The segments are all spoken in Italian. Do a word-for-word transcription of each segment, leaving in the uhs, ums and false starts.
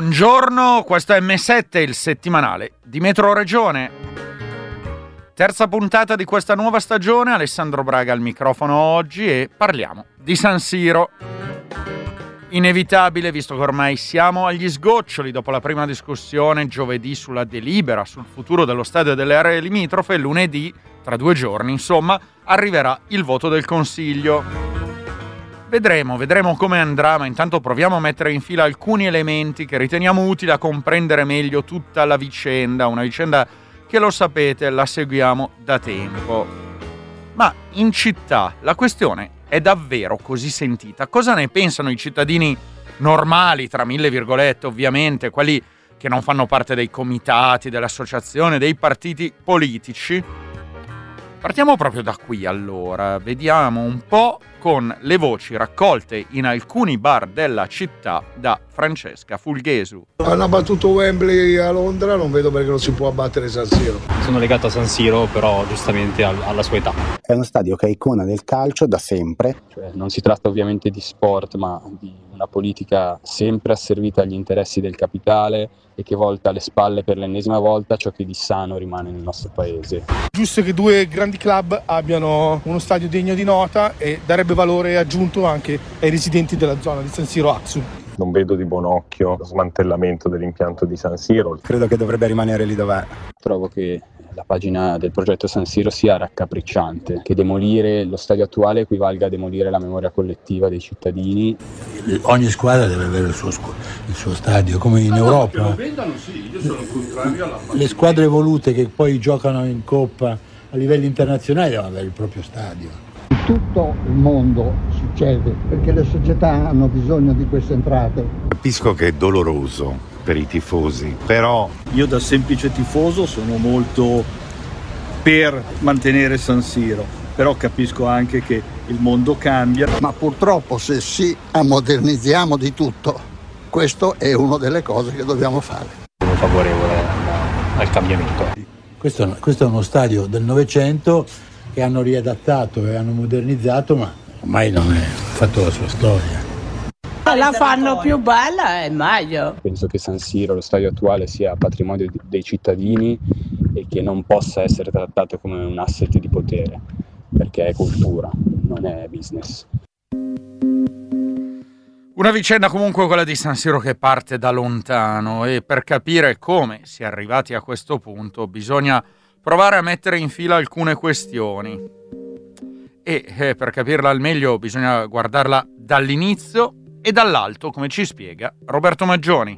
Buongiorno, questo è emme sette, il settimanale di Metro Regione. Terza puntata di questa nuova stagione, Alessandro Braga al microfono oggi e parliamo di San Siro. Inevitabile, visto che ormai siamo agli sgoccioli dopo la prima discussione giovedì sulla delibera sul futuro dello stadio e delle aree limitrofe, lunedì, tra due giorni, insomma, arriverà il voto del Consiglio. Vedremo, vedremo come andrà, ma intanto proviamo a mettere in fila alcuni elementi che riteniamo utili a comprendere meglio tutta la vicenda, una vicenda che, lo sapete, la seguiamo da tempo. Ma in città la questione è davvero così sentita? Cosa ne pensano i cittadini normali, tra mille virgolette ovviamente, quelli che non fanno parte dei comitati, delle associazioni, dei partiti politici? Partiamo proprio da qui allora, vediamo un po' con le voci raccolte in alcuni bar della città da Francesca Fulghesu. Hanno abbattuto Wembley a Londra, non vedo perché non si può abbattere San Siro. Sono legato a San Siro, però giustamente alla sua età. È uno stadio che è icona del calcio da sempre. Cioè, non si tratta ovviamente di sport, ma di una politica sempre asservita agli interessi del capitale e che volta alle spalle per l'ennesima volta ciò che di sano rimane nel nostro paese. Giusto che due grandi club abbiano uno stadio degno di nota e darebbe valore aggiunto anche ai residenti della zona di San Siro Axu. Non vedo di buon occhio lo smantellamento dell'impianto di San Siro. Credo che dovrebbe rimanere lì dov'è. Trovo che la pagina del progetto San Siro sia raccapricciante, che demolire lo stadio attuale equivalga a demolire la memoria collettiva dei cittadini. Ogni squadra deve avere il suo, il suo stadio, come in no, Europa. No, che lo vendano, sì, io sono contrario alla Le squadre evolute che poi giocano in Coppa a livelli internazionali devono avere il proprio stadio. In tutto il mondo succede perché le società hanno bisogno di queste entrate. Capisco che è doloroso per i tifosi, però io da semplice tifoso sono molto per mantenere San Siro, però capisco anche che il mondo cambia. Ma purtroppo se sì ammodernizziamo di tutto, questo è una delle cose che dobbiamo fare. Sono favorevole al cambiamento. Questo, questo è uno stadio del Novecento che hanno riadattato e hanno modernizzato, ma ormai non è fatto la sua storia. La fanno più bella e meglio. Penso che San Siro, lo stadio attuale, sia patrimonio dei cittadini e che non possa essere trattato come un asset di potere, perché è cultura, non è business. Una vicenda comunque quella di San Siro che parte da lontano, e per capire come si è arrivati a questo punto bisogna provare a mettere in fila alcune questioni. E eh, per capirla al meglio bisogna guardarla dall'inizio e dall'alto, come ci spiega Roberto Maggioni.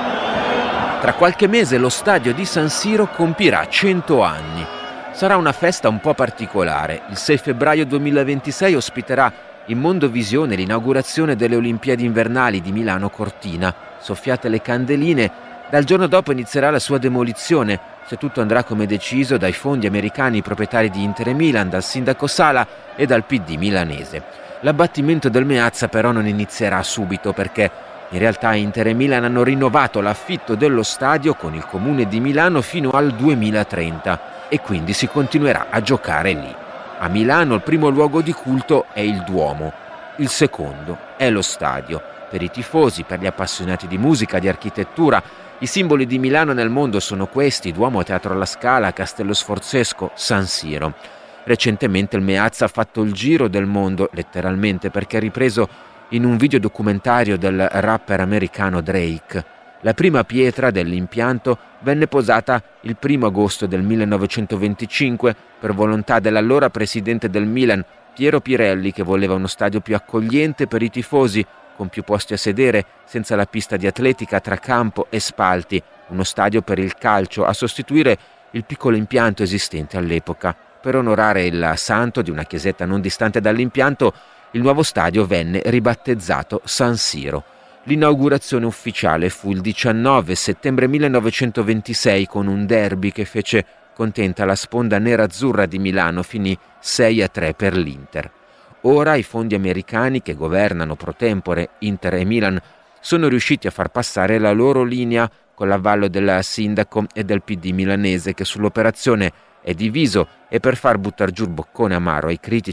Tra qualche mese lo stadio di San Siro compirà cento anni. Sarà una festa un po' particolare. Il sei febbraio duemilaventisei ospiterà in Mondovisione l'inaugurazione delle Olimpiadi invernali di Milano Cortina. Soffiate le candeline, dal giorno dopo inizierà la sua demolizione, se tutto andrà come deciso, dai fondi americani proprietari di Inter e Milan, dal sindaco Sala e dal P D milanese. L'abbattimento del Meazza però non inizierà subito, perché in realtà Inter e Milan hanno rinnovato l'affitto dello stadio con il Comune di Milano fino al duemilatrenta e quindi si continuerà a giocare lì. A Milano il primo luogo di culto è il Duomo, il secondo è lo stadio. Per i tifosi, per gli appassionati di musica, di architettura, i simboli di Milano nel mondo sono questi: Duomo, Teatro alla Scala, Castello Sforzesco, San Siro. Recentemente il Meazza ha fatto il giro del mondo, letteralmente, perché è ripreso in un videodocumentario del rapper americano Drake. La prima pietra dell'impianto venne posata il primo agosto del millenovecentoventicinque per volontà dell'allora presidente del Milan, Piero Pirelli, che voleva uno stadio più accogliente per i tifosi, con più posti a sedere, senza la pista di atletica tra campo e spalti, uno stadio per il calcio, a sostituire il piccolo impianto esistente all'epoca. Per onorare il santo di una chiesetta non distante dall'impianto, il nuovo stadio venne ribattezzato San Siro. L'inaugurazione ufficiale fu il diciannove settembre millenovecentoventisei con un derby che fece contenta la sponda nerazzurra di Milano, finì sei a tre per l'Inter. Ora i fondi americani che governano pro tempore Inter e Milan sono riusciti a far passare la loro linea con l'avallo del sindaco e del P D milanese, che sull'operazione è diviso, e per far buttar giù il boccone amaro ai critici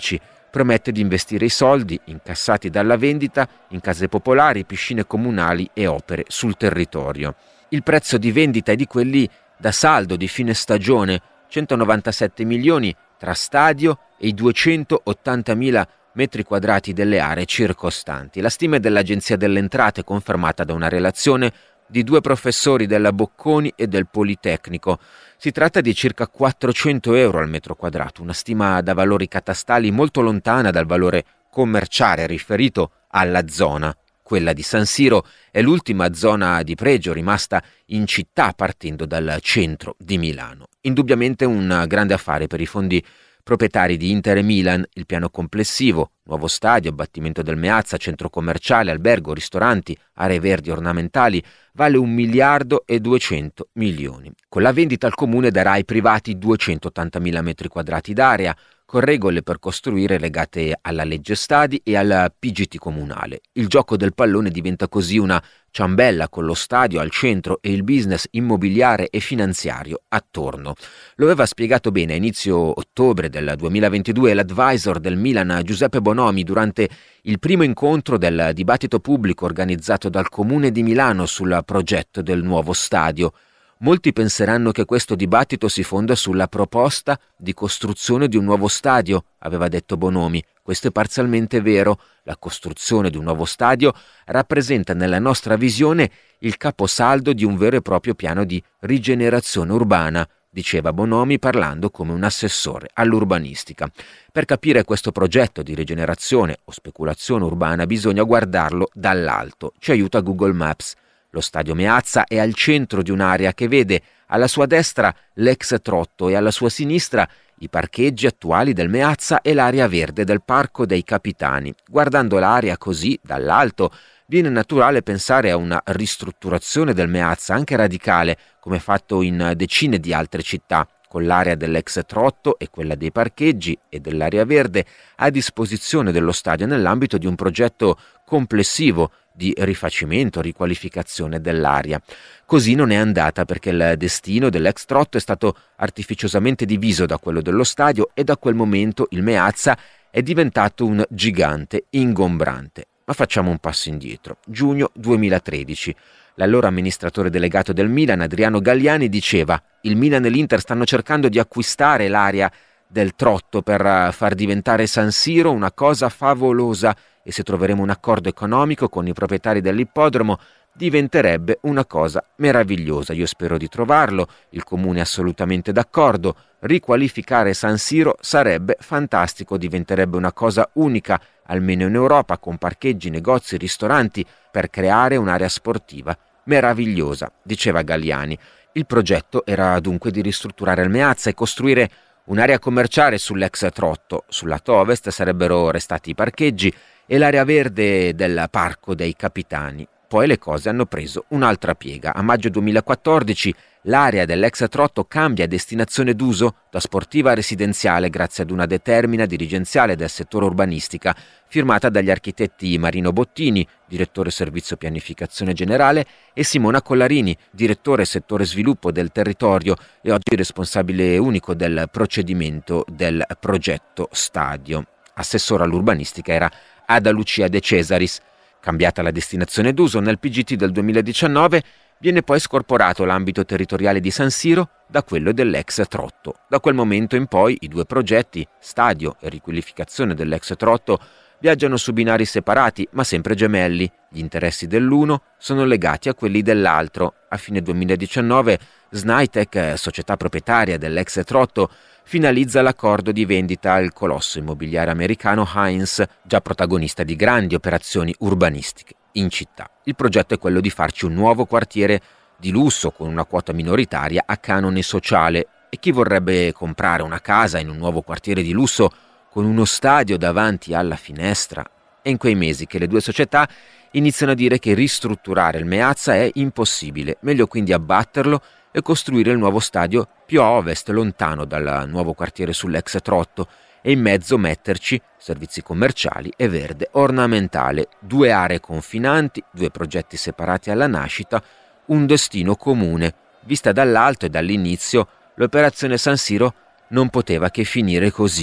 promette di investire i soldi incassati dalla vendita in case popolari, piscine comunali e opere sul territorio. Il prezzo di vendita è di quelli da saldo di fine stagione, centonovantasette milioni tra stadio e i duecentottantamila metri quadrati delle aree circostanti. La stima è dell'Agenzia delle Entrate, confermata da una relazione di due professori della Bocconi e del Politecnico. Si tratta di circa quattrocento euro al metro quadrato, una stima da valori catastali molto lontana dal valore commerciale riferito alla zona. Quella di San Siro è l'ultima zona di pregio rimasta in città partendo dal centro di Milano. Indubbiamente un grande affare per i fondi proprietari di Inter e Milan. Il piano complessivo, nuovo stadio, abbattimento del Meazza, centro commerciale, albergo, ristoranti, aree verdi ornamentali, vale un miliardo e duecento milioni. Con la vendita al comune darà ai privati duecentottantamila metri quadrati d'area, con regole per costruire legate alla legge stadi e al P G T comunale. Il gioco del pallone diventa così una ciambella con lo stadio al centro e il business immobiliare e finanziario attorno. Lo aveva spiegato bene a inizio ottobre del duemilaventidue l'advisor del Milan Giuseppe Bonomi durante il primo incontro del dibattito pubblico organizzato dal Comune di Milano sul progetto del nuovo stadio. Molti penseranno che questo dibattito si fonda sulla proposta di costruzione di un nuovo stadio, aveva detto Bonomi. Questo è parzialmente vero. La costruzione di un nuovo stadio rappresenta nella nostra visione il caposaldo di un vero e proprio piano di rigenerazione urbana, diceva Bonomi parlando come un assessore all'urbanistica. Per capire questo progetto di rigenerazione o speculazione urbana bisogna guardarlo dall'alto. Ci aiuta Google Maps. Lo stadio Meazza è al centro di un'area che vede alla sua destra l'ex Trotto e alla sua sinistra i parcheggi attuali del Meazza e l'area verde del Parco dei Capitani. Guardando l'area così dall'alto viene naturale pensare a una ristrutturazione del Meazza, anche radicale, come fatto in decine di altre città, con l'area dell'ex Trotto e quella dei parcheggi e dell'area verde a disposizione dello stadio nell'ambito di un progetto complessivo di rifacimento, riqualificazione dell'area. Così non è andata, perché il destino dell'ex Trotto è stato artificiosamente diviso da quello dello stadio e da quel momento il Meazza è diventato un gigante ingombrante. Ma facciamo un passo indietro. Giugno duemilatredici. L'allora amministratore delegato del Milan, Adriano Galliani, diceva: il Milan e l'Inter stanno cercando di acquistare l'area del Trotto per far diventare San Siro una cosa favolosa, e se troveremo un accordo economico con i proprietari dell'ippodromo diventerebbe una cosa meravigliosa. Io spero di trovarlo, il comune è assolutamente d'accordo. Riqualificare San Siro sarebbe fantastico, diventerebbe una cosa unica, almeno in Europa, con parcheggi, negozi, ristoranti, per creare un'area sportiva meravigliosa, diceva Galliani. Il progetto era dunque di ristrutturare il Meazza e costruire un'area commerciale sull'ex Trotto. Sul lato ovest sarebbero restati i parcheggi e l'area verde del Parco dei Capitani. Poi le cose hanno preso un'altra piega. A maggio duemilaquattordici l'area dell'ex Trotto cambia destinazione d'uso da sportiva a residenziale grazie ad una determina dirigenziale del settore urbanistica firmata dagli architetti Marino Bottini, direttore servizio pianificazione generale, e Simona Collarini, direttore settore sviluppo del territorio e oggi responsabile unico del procedimento del progetto stadio. Assessore all'urbanistica era Ada Lucia De Cesaris. Cambiata la destinazione d'uso, nel P G T del duemiladiciannove viene poi scorporato l'ambito territoriale di San Siro da quello dell'ex Trotto. Da quel momento in poi i due progetti, stadio e riqualificazione dell'ex Trotto, viaggiano su binari separati ma sempre gemelli. Gli interessi dell'uno sono legati a quelli dell'altro. A fine duemiladiciannove Snaitech, società proprietaria dell'ex Trotto, finalizza l'accordo di vendita al colosso immobiliare americano Hines, già protagonista di grandi operazioni urbanistiche in città. Il progetto è quello di farci un nuovo quartiere di lusso con una quota minoritaria a canone sociale, e chi vorrebbe comprare una casa in un nuovo quartiere di lusso con uno stadio davanti alla finestra? È in quei mesi che le due società iniziano a dire che ristrutturare il Meazza è impossibile, meglio quindi abbatterlo e costruire il nuovo stadio più a ovest, lontano dal nuovo quartiere sull'ex Trotto, e in mezzo metterci servizi commerciali e verde ornamentale, due aree confinanti, due progetti separati alla nascita, un destino comune. Vista dall'alto e dall'inizio, l'operazione San Siro non poteva che finire così.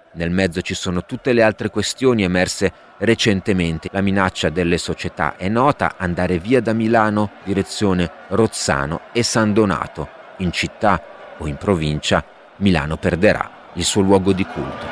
Nel mezzo ci sono tutte le altre questioni emerse recentemente. La minaccia delle società è nota: andare via da Milano, direzione Rozzano e San Donato. In città o in provincia, Milano perderà il suo luogo di culto.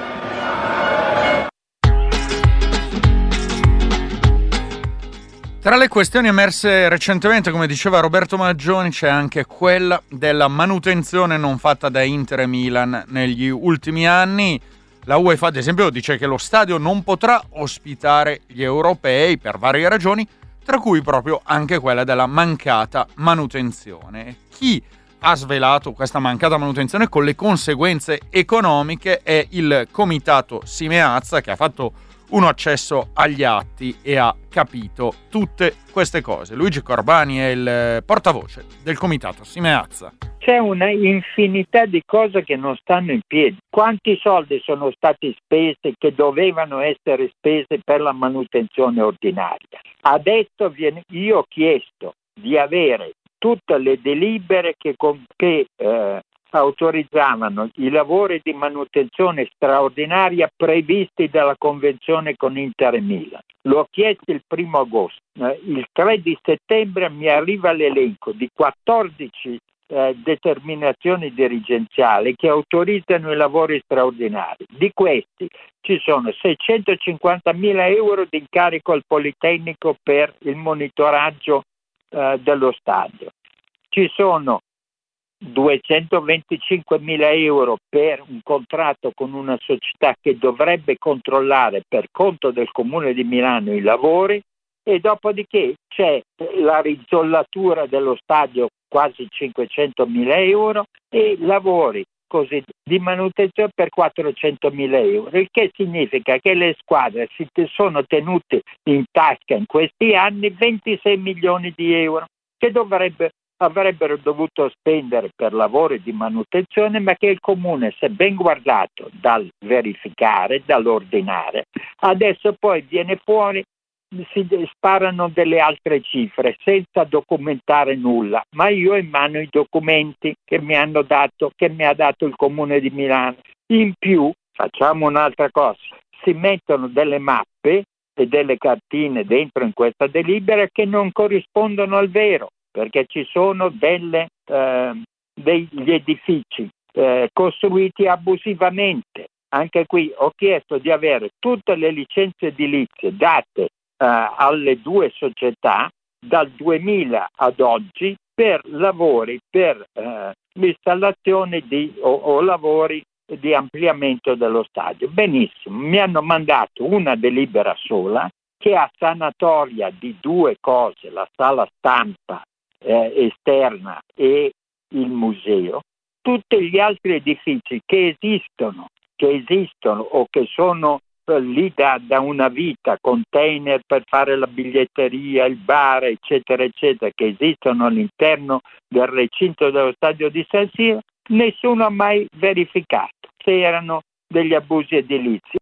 Tra le questioni emerse recentemente, come diceva Roberto Maggioni, c'è anche quella della manutenzione non fatta da Inter e Milan negli ultimi anni. La UEFA, ad esempio, dice che lo stadio non potrà ospitare gli europei per varie ragioni, tra cui proprio anche quella della mancata manutenzione. Chi ha svelato questa mancata manutenzione con le conseguenze economiche è il comitato Simeazza, che ha fatto uno accesso agli atti e ha capito tutte queste cose. Luigi Corbani è il portavoce del comitato Simeazza. C'è una infinità di cose che non stanno in piedi. Quanti soldi sono stati spesi che dovevano essere spesi per la manutenzione ordinaria? Adesso viene, io ho chiesto di avere tutte le delibere che, che eh, autorizzavano i lavori di manutenzione straordinaria previsti dalla convenzione con Inter e Milan. L'ho chiesto il primo agosto. Eh, il tre di settembre mi arriva l'elenco di quattordici eh, determinazioni dirigenziali che autorizzano i lavori straordinari. Di questi ci sono seicentocinquantamila euro di incarico al Politecnico per il monitoraggio eh, dello stadio. Ci sono duecentoventicinquemila euro per un contratto con una società che dovrebbe controllare per conto del Comune di Milano i lavori, e dopodiché c'è la rizollatura dello stadio, quasi cinquecentomila euro, e lavori così di manutenzione per quattrocentomila euro, il che significa che le squadre si sono tenute in tasca in questi anni ventisei milioni di euro che dovrebbe avrebbero dovuto spendere per lavori di manutenzione, ma che il Comune, se ben guardato dal verificare, dall'ordinare, adesso poi viene fuori, si sparano delle altre cifre senza documentare nulla. Ma io ho in mano i documenti che mi hanno dato, che mi ha dato il Comune di Milano. In più, facciamo un'altra cosa, si mettono delle mappe e delle cartine dentro in questa delibera che non corrispondono al vero, perché ci sono delle, eh, degli edifici eh, costruiti abusivamente. Anche qui ho chiesto di avere tutte le licenze edilizie date eh, alle due società dal duemila ad oggi per lavori, per eh, l'installazione di, o, o lavori di ampliamento dello stadio. Benissimo, mi hanno mandato una delibera sola che ha sanatoria di due cose, la sala stampa Eh, esterna e il museo. Tutti gli altri edifici che esistono, che esistono o che sono eh, lì da, da una vita, container per fare la biglietteria, il bar, eccetera, eccetera, che esistono all'interno del recinto dello stadio di San Siro, nessuno ha mai verificato se erano degli abusi edilizi.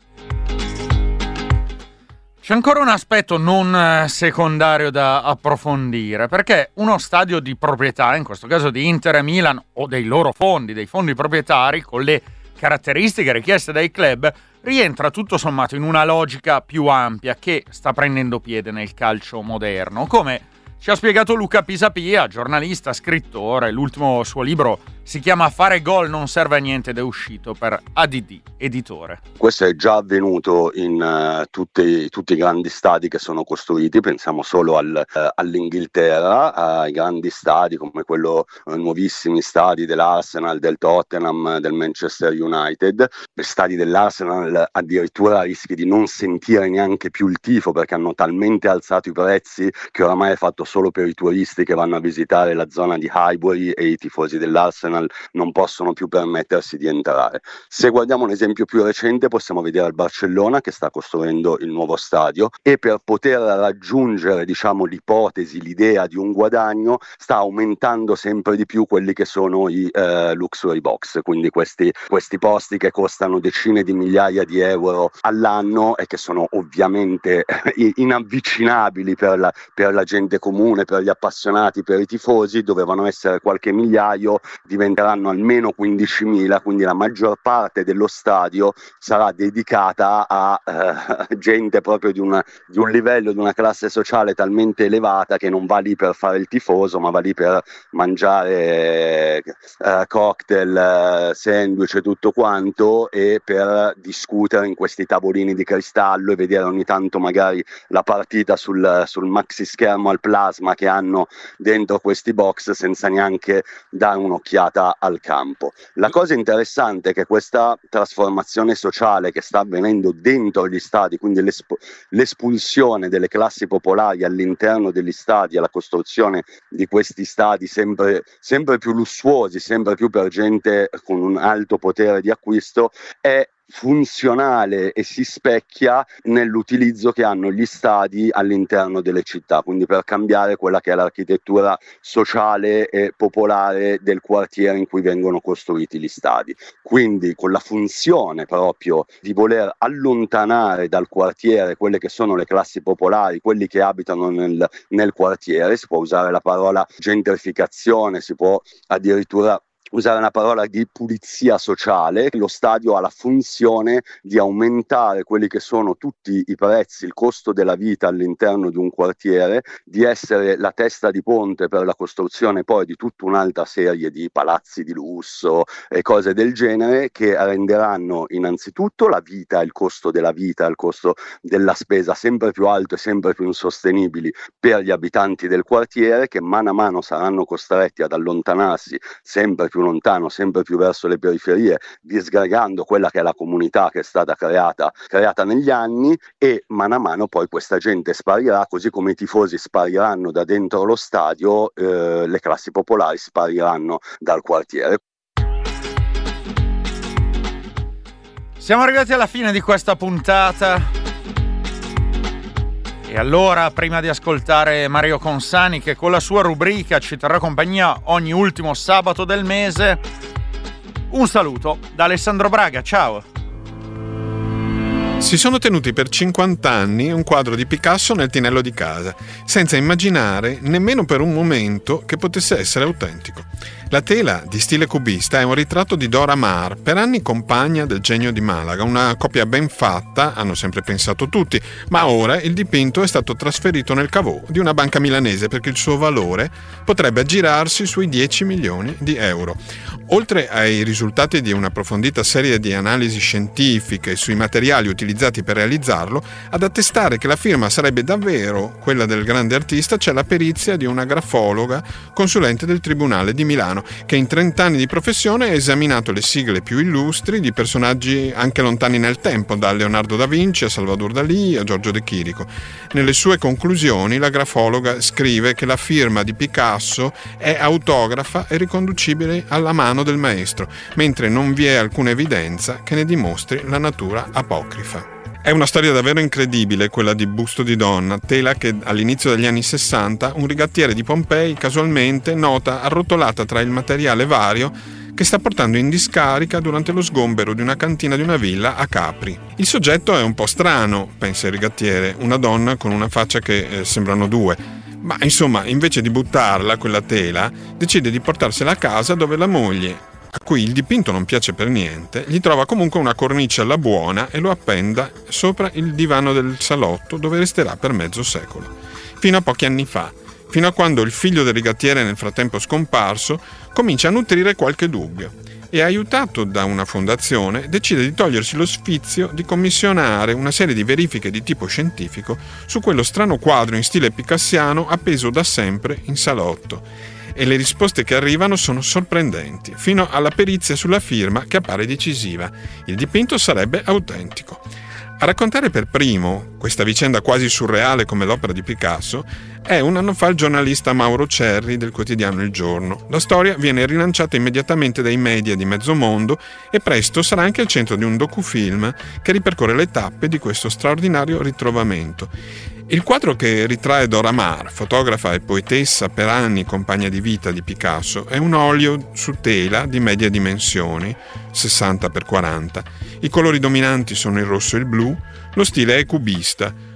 C'è ancora un aspetto non secondario da approfondire, perché uno stadio di proprietà, in questo caso di Inter e Milan, o dei loro fondi, dei fondi proprietari, con le caratteristiche richieste dai club, rientra tutto sommato in una logica più ampia che sta prendendo piede nel calcio moderno, come ci ha spiegato Luca Pisapia, giornalista, scrittore. L'ultimo suo libro si chiama Fare gol non serve a niente ed è uscito per A D D editore. Questo è già avvenuto in uh, tutti, tutti i grandi stadi che sono costruiti. Pensiamo solo al, uh, all'Inghilterra, ai grandi stadi come quello, uh, nuovissimi stadi dell'Arsenal, del Tottenham, del Manchester United. Per stadi dell'Arsenal addirittura rischi di non sentire neanche più il tifo, perché hanno talmente alzato i prezzi che oramai è fatto solo per i turisti che vanno a visitare la zona di Highbury, e i tifosi dell'Arsenal non possono più permettersi di entrare. Se guardiamo un esempio più recente, possiamo vedere il Barcellona che sta costruendo il nuovo stadio, e per poter raggiungere, diciamo, l'ipotesi, l'idea di un guadagno, sta aumentando sempre di più quelli che sono i eh, luxury box, quindi questi, questi posti che costano decine di migliaia di euro all'anno e che sono ovviamente inavvicinabili per la, per la gente comune, per gli appassionati, per i tifosi. Dovevano essere qualche migliaio, diventano diventeranno almeno quindicimila, quindi la maggior parte dello stadio sarà dedicata a eh, gente proprio di, una, di un livello, di una classe sociale talmente elevata che non va lì per fare il tifoso, ma va lì per mangiare eh, cocktail, eh, sandwich e tutto quanto, e per discutere in questi tavolini di cristallo e vedere ogni tanto magari la partita sul, sul maxi schermo al plasma che hanno dentro questi box, senza neanche dare un'occhiata al campo. La cosa interessante è che questa trasformazione sociale che sta avvenendo dentro gli stadi, quindi l'esp- l'espulsione delle classi popolari all'interno degli stadi, la costruzione di questi stadi sempre, sempre più lussuosi, sempre più per gente con un alto potere di acquisto, è funzionale e si specchia nell'utilizzo che hanno gli stadi all'interno delle città, quindi per cambiare quella che è l'architettura sociale e popolare del quartiere in cui vengono costruiti gli stadi. Quindi con la funzione proprio di voler allontanare dal quartiere quelle che sono le classi popolari, quelli che abitano nel, nel quartiere, si può usare la parola gentrificazione, si può addirittura usare una parola di pulizia sociale. Lo stadio ha la funzione di aumentare quelli che sono tutti i prezzi, il costo della vita all'interno di un quartiere, di essere la testa di ponte per la costruzione poi di tutta un'altra serie di palazzi di lusso e cose del genere, che renderanno innanzitutto la vita, il costo della vita, il costo della spesa sempre più alto e sempre più insostenibili per gli abitanti del quartiere, che mano a mano saranno costretti ad allontanarsi sempre più lontano, sempre più verso le periferie, disgregando quella che è la comunità che è stata creata, creata negli anni, e mano a mano poi questa gente sparirà, così come i tifosi spariranno da dentro lo stadio, eh, le classi popolari spariranno dal quartiere. Siamo arrivati alla fine di questa puntata. E allora, prima di ascoltare Mario Consani, che con la sua rubrica ci terrà compagnia ogni ultimo sabato del mese, un saluto da Alessandro Braga, ciao! Si sono tenuti per cinquanta anni un quadro di Picasso nel tinello di casa, senza immaginare nemmeno per un momento che potesse essere autentico. La tela, di stile cubista, è un ritratto di Dora Maar, per anni compagna del genio di Malaga, una coppia ben fatta, hanno sempre pensato tutti, ma ora il dipinto è stato trasferito nel caveau di una banca milanese perché il suo valore potrebbe aggirarsi sui dieci milioni di euro. Oltre ai risultati di un'approfondita serie di analisi scientifiche sui materiali utilizzati per realizzarlo, ad attestare che la firma sarebbe davvero quella del grande artista c'è la perizia di una grafologa consulente del Tribunale di Milano, che in trenta anni di professione ha esaminato le sigle più illustri di personaggi anche lontani nel tempo, da Leonardo da Vinci a Salvador Dalì a Giorgio De Chirico. Nelle sue conclusioni la grafologa scrive che la firma di Picasso è autografa e riconducibile alla mano del maestro, mentre non vi è alcuna evidenza che ne dimostri la natura apocrifa. È una storia davvero incredibile quella di Busto di donna, tela che all'inizio degli anni sessanta un rigattiere di Pompei casualmente nota arrotolata tra il materiale vario che sta portando in discarica durante lo sgombero di una cantina di una villa a Capri. Il soggetto è un po' strano, pensa il rigattiere, una donna con una faccia che eh, sembrano due. Ma insomma, invece di buttarla, quella tela, decide di portarsela a casa dove la moglie, a cui il dipinto non piace per niente, gli trova comunque una cornice alla buona e lo appenda sopra il divano del salotto dove resterà per mezzo secolo. Fino a pochi anni fa, fino a quando il figlio del rigattiere, nel frattempo scomparso, comincia a nutrire qualche dubbio e, aiutato da una fondazione, decide di togliersi lo sfizio di commissionare una serie di verifiche di tipo scientifico su quello strano quadro in stile picassiano appeso da sempre in salotto. E le risposte che arrivano sono sorprendenti, fino alla perizia sulla firma che appare decisiva. Il dipinto sarebbe autentico. A raccontare per primo questa vicenda quasi surreale come l'opera di Picasso è un anno fa il giornalista Mauro Cerri del quotidiano Il Giorno. La storia viene rilanciata immediatamente dai media di mezzo mondo e presto sarà anche al centro di un docufilm che ripercorre le tappe di questo straordinario ritrovamento. Il quadro che ritrae Dora Maar, fotografa e poetessa per anni compagna di vita di Picasso, è un olio su tela di medie dimensioni, sessanta per quaranta. I colori dominanti sono il rosso e il blu, lo stile è cubista.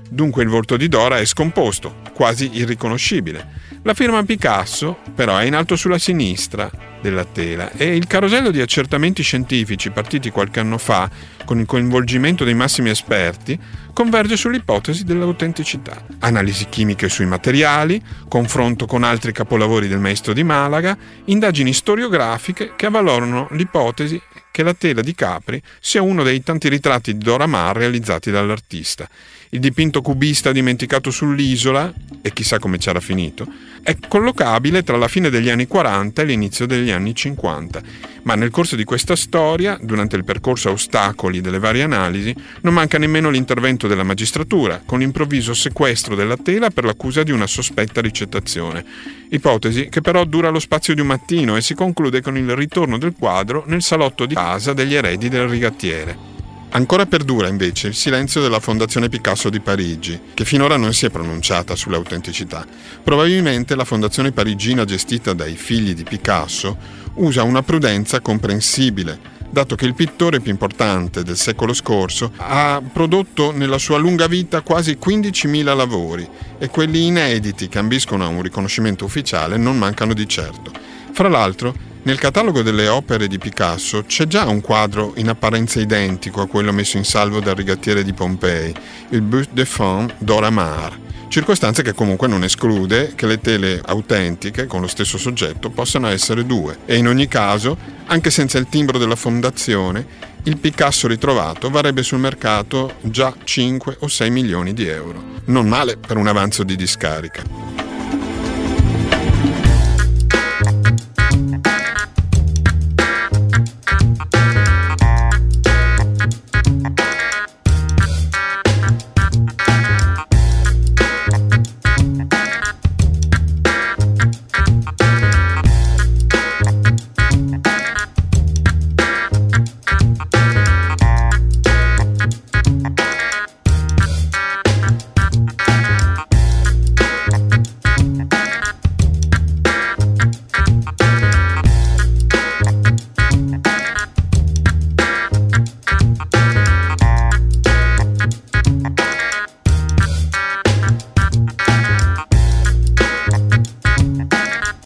Dunque il volto di Dora è scomposto, quasi irriconoscibile. La firma Picasso però è in alto sulla sinistra della tela e il carosello di accertamenti scientifici partiti qualche anno fa con il coinvolgimento dei massimi esperti converge sull'ipotesi dell'autenticità. Analisi chimiche sui materiali, confronto con altri capolavori del maestro di Malaga, indagini storiografiche che avvalorano l'ipotesi che la tela di Capri sia uno dei tanti ritratti di Dora Maar realizzati dall'artista. Il dipinto cubista dimenticato sull'isola, e chissà come c'era finito, è collocabile tra la fine degli anni quaranta e l'inizio degli anni cinquanta, ma nel corso di questa storia, durante il percorso a ostacoli delle varie analisi, non manca nemmeno l'intervento della magistratura, con l'improvviso sequestro della tela per l'accusa di una sospetta ricettazione. Ipotesi che però dura lo spazio di un mattino e si conclude con il ritorno del quadro nel salotto di casa degli eredi del rigattiere. Ancora perdura invece il silenzio della Fondazione Picasso di Parigi, che finora non si è pronunciata sull'autenticità. Probabilmente la fondazione parigina gestita dai figli di Picasso usa una prudenza comprensibile, dato che il pittore più importante del secolo scorso ha prodotto nella sua lunga vita quasi quindicimila lavori e quelli inediti che ambiscono a un riconoscimento ufficiale non mancano di certo. Fra l'altro, nel catalogo delle opere di Picasso c'è già un quadro in apparenza identico a quello messo in salvo dal rigattiere di Pompei, il Buste de Femme Dora Maar, circostanza che comunque non esclude che le tele autentiche con lo stesso soggetto possano essere due. E in ogni caso, anche senza il timbro della fondazione, il Picasso ritrovato varrebbe sul mercato già cinque o sei milioni di euro. Non male per un avanzo di discarica.